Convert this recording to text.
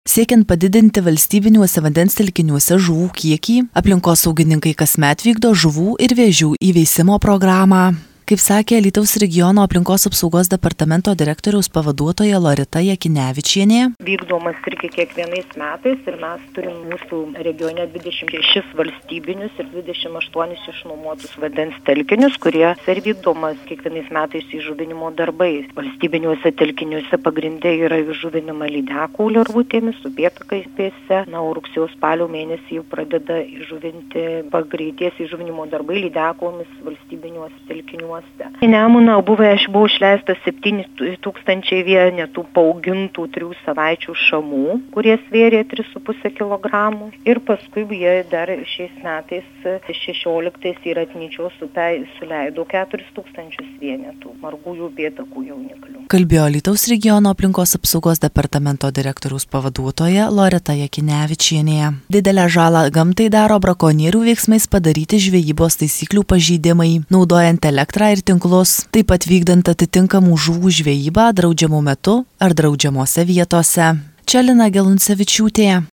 Siekiant padidinti valstybiniuose vandens telkiniuose žuvų kiekį, aplinkosaugininkai kasmet vykdo žuvų ir vėžių įveisimo programą. Kaip sakė Alytaus regiono aplinkos apsaugos departamento direktoriaus pavaduotoja Loreta Jakinevičienė. Vykdomas irgi kiekvienais metais ir mes turim mūsų regione 26 valstybinius ir 28 išnuomotus vandens telkinius, kurie ir vykdomas kiekvienais metais įžuvinimo darbai. Valstybiniuose telkiniuose pagrindė yra įžuvinima lydekų lervutėmis, upėtakiais pėse. O rugsėjo spalio mėnesį jau pradeda įžuvinti pagreities įžuvinimo darbai lydekomis valstybiniuose telkiniuose. Į Nemuną buvo išleista 7,000 vienetų paaugintų 3 savaičių šamų, kurie svėrė 3,5 kg. Ir paskui jie dar šiais metais 16 į Ratnyčios upę suleido 4,000 vienetų margųjų upėtakų jauniklių. Kalbėjo Alytaus regiono aplinkos apsaugos departamento direktoriaus pavaduotoja Loreta Jakinevičienė. Didelę žalą gamtai daro brakonierių veiksmais padaryti žvejybos taisyklių pažeidimai, naudojant elektrą ir tinklus, taip pat vykdant atitinkamų žuvų žvejybą draudžiamų metu ar draudžiamose vietose. Čia Lina Geluncevičiūtė.